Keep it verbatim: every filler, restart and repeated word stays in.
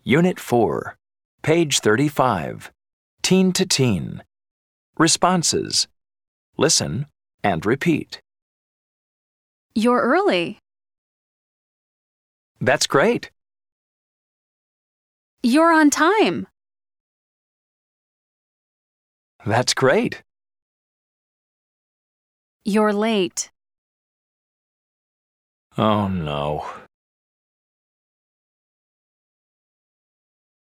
Unit four, page thirty-five, Teen to Teen. Responses. Listen and repeat. You're early. That's great. You're on time. That's great. You're late. Oh no.